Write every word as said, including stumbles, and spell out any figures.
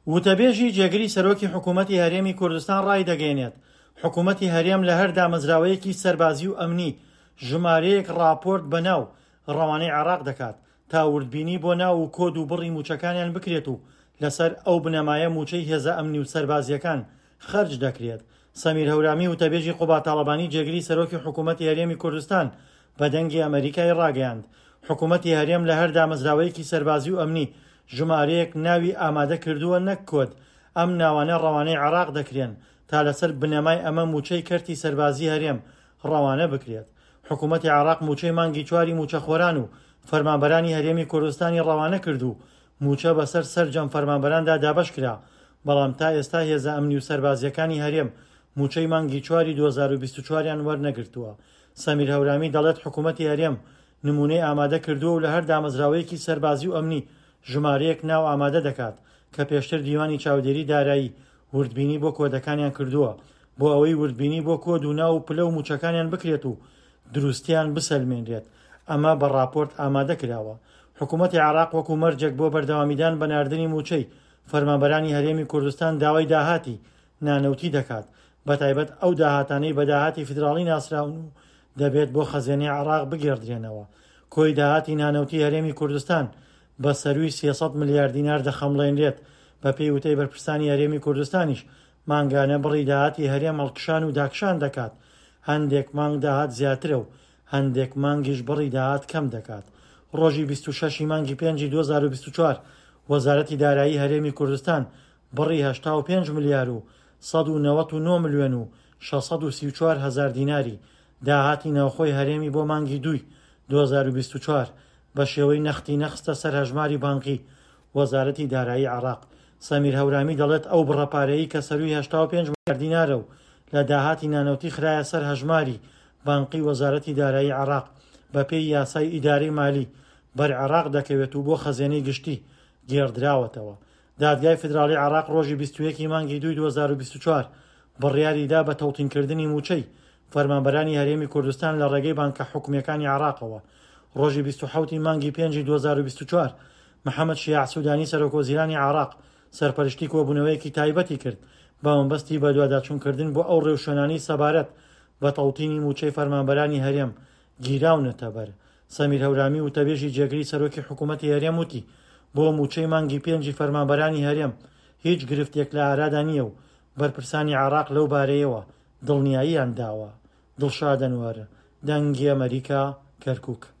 وتەبێژی جێگری سەرۆکی حکوومەتی هەرێمی کوردستان ڕای دەگەێنێت حکوومەتی هەرێم لە هەر دامەزراوەیەکی سەربازی و ئەمنی ژمارەیەک راپۆرت بەناو ڕەوانەی عێراق دەکات تا وردبینی بۆ ناو و کۆد و بڕی موچەکانیان بکرێت و لەسەر ئەو بنەمایە موچەی هێزە ئەمنی و سەربازیەکان خەرج دەکرێت. سەمیر هەورامی وتەبێژی قوبا تاڵەبانی جێگری سەرۆکی حکوومەتی هەرێمی کوردستان بە دەنگی ئەمریکای ڕاگەیاند حکوومەتی هەرێم لە هەر دامەزراوەیەکی سەربازی و ئەمنی ژمارەیەک ناوی ئامادە کردووە نەک کۆد ئەم ناوانە ڕەوانەی عێراق دەکرێن تا لەسەر بنەمای ئەمە موچەی کەرتی سەربازی هەرێم ڕەوانە بکرێت. حکوومەتی عێراق موچەی مانگی چواری موچەخۆران و فەرمانبەرانی هەرێمی کوردستانی ڕەوانە کرد و موچە بەسەر سەرجەم فەرمانبەراندا دابەش کرا بەڵام تا ئێستا هێزە ئەمنی و سەربازیەکانی هەرێم موچەی مانگی چواری دوو هەزار و بیست و چواریان وەرنەگرتووە. سەمیر هەورامی دەڵێت حکوومەتی هەرێم نمونەی ئامادە کردووە و لە هەر دامەزراوەیەکی سەربازی و ئەمنی ژمارەیەک ناو ئامادە دەکات کە پێشتر دیوانی چاودێری دارایی وردبینی بۆ کۆدەکانیان کردووە بۆ ئەوەی وردبینی بۆ کۆد و ناو و پلە و موچەکانیان بکرێت و دروستیان بسەلمێنرێت. ئەمە بە راپۆرت ئامادە کراوە. حکوومەتی عێراق وەکو مەرجێک بۆ بەردەوامیدان بە ناردنی موچەی فەرمانبەرانی هەرێمی کوردستان داوای داهاتی نانەوتی دەکات بەتایبەت ئەو داهاتانەی بە داهاتی فیدراڵی ناسراون و دەبێت بۆ خەزێنەی عێراق بگێڕدرێنەوە. کۆی داهاتی نانەوتی هەرێمی کوردستان بە سەروی سێسەد ملیار دینار دەخەمڵێنرێت بە پێی وتەی بەرپرسانی هەرێمی کوردستانیش مانگانە بڕی داهاتی هەرێم هەڵکشان و داکشان دەکات هەندێک مانگ داهات زیاترە و هەندێک مانگیش بڕی داهات کەم دەکات. ڕۆژی بیست و شەشی مانگی پێنجی دوو هەزار و بیست و چوار وەزارەتی دارایی هەرێمی کوردستان بڕی هەشتا و پێنج ملیار و سەد و نەوەت و نۆ ملیۆن و شەشسەد و سی و چوار هەزار دیناری داهاتی ناوخۆی هەرێمی بۆ مانگی دووی دوو هەزار و بیست و چوار بە شێوەی نەختی نەخستە سەر هەژماری بانقی وەزارەتی دارایی عێراق. سەمیر هەورامی دەڵێت ئەو بڕەپارەیی کە سەروی هەشتا و پێنج ملیار دینارە و لە داهاتی نانەوتی خرایە سەر هەژماری بانقی وەزارەتی دارایی عێراق بە پێی یاسای ئیدارەی مالی بەر عێراق دەکەوێت و بۆ خەزێنەی گشتی گێڕدراوەتەوە. دادگای فیدراڵی عێراق ڕۆژی بیست و یەکی مانگی دووی دوو هەزار و بیست و چوار بڕیاریدا بە تەوتینکردنی موچەی فەرمانبەرانی هەرێمی کوردستان لە ڕێگەی بانکە حکوومیەکانی عێراقەوە. ڕۆژی بیست و حەوتی مانگی پێنجی دوو هەزار و بیست و چوار محەممەد شیاع سوودانی سەرۆکوەزیرانی عێراق سەرپەرشتی کۆبوونەوەیەکی تایبەتی کرد بە مەبەستی بە دوواداچوونکردن بۆ ئەو ڕێوشوێنانەی سەبارەت بە تەوتینی موچەی فەرمانبەرانی هەرێم گیراونەتە بەر. سەمیر هەورامی وتەبێژی جێگری سەرۆکی حکوومەتی هەرێم وتی بۆ موچەی مانگی پێنجی فەرمانبەرانی هەرێم هیچ گرفتێک لە ئارادا نییە و بەرپرسانی عێراق لەو بارەیەوە دڵنیاییان داوە. دڵشادەنوەر، دەنگی ئەمریکا، کەرکووک.